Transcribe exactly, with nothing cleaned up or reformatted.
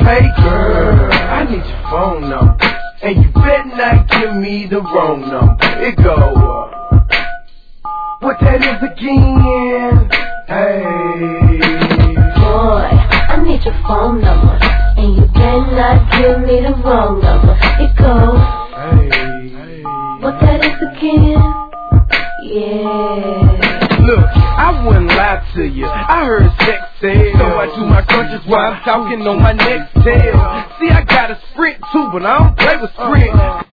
Hey girl, I need your phone number, and you better not give me the wrong number. It go up. What that is again? Hey. Boy, I need your phone number, and you better not give me the wrong number. It goes. Hey. What that is again? Yeah. Look, I wouldn't lie to you. I heard sex sell, so I do my crunches while I'm talking on my next tail. See, I got a Sprint too, but I don't play with Sprint.